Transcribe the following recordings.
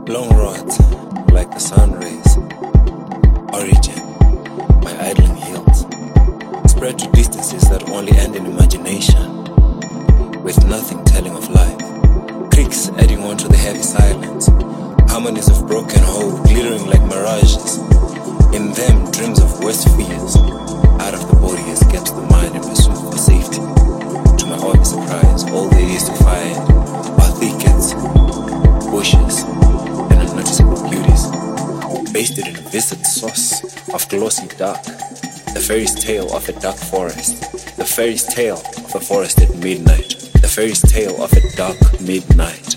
Long rods, like the sun rays. Origin, my idling hills. Spread to distances that only end in imagination, with nothing telling of life. Creeks adding on to the heavy silence. Harmonies of broken hope glittering like mirages. In them, dreams of worse fears. Out of the body escapes the mind in pursuit for safety. To my obvious surprise, all there is to find are thickets, bushes, and unnoticeable beauties, basted in a viscid sauce of glossy dark. The fairy's tale of a dark forest. The fairy's tale of a forest at midnight. The fairy's tale of a dark midnight.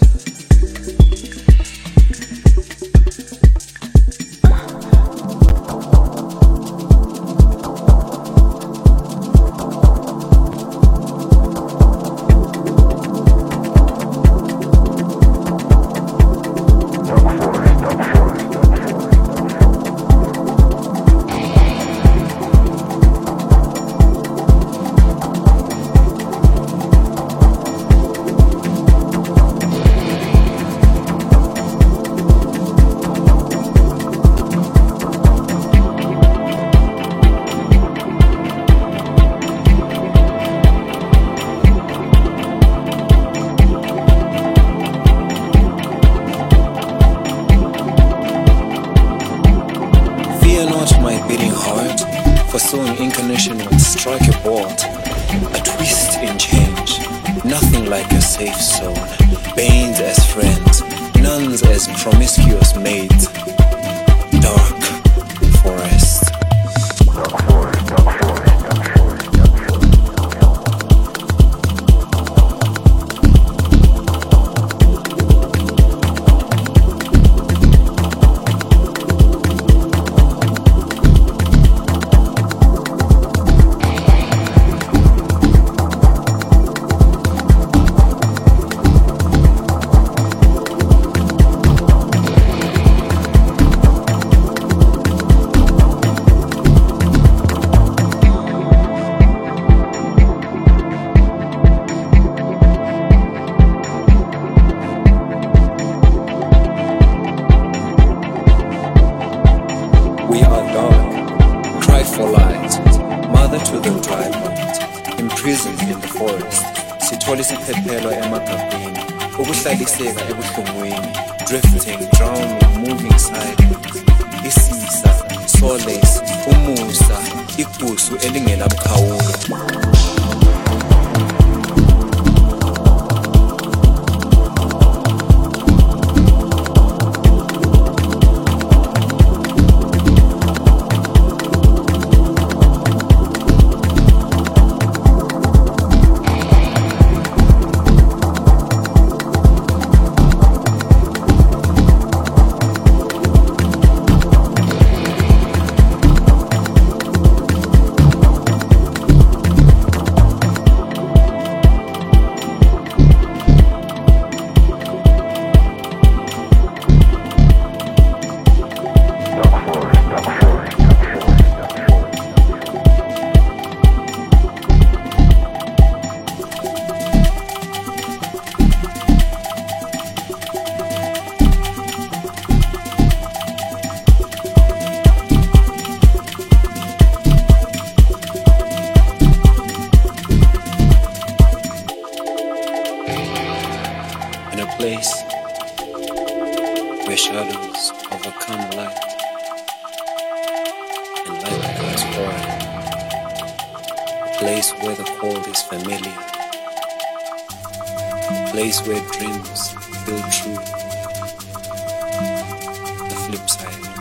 For so an incarnation will strike a bolt, a twist in change. Nothing like a safe zone. Banes as friends, nuns as promiscuous maids. Dark forest. Dark forest, dark forest, dark forest. We are dark, cry for light, mother to the dry bones, imprisoned in the forest. Sithole isiphephelo emagabheni, ukuhlaliseka ebuhlungwini, drifting, drowning, moving silence. Isisa, solace, umusa, igusu elingenamkhawulo. In a place where shadows overcome light and light becomes foreign, a place where the cold is familiar, a place where dreams feel true. The flip side.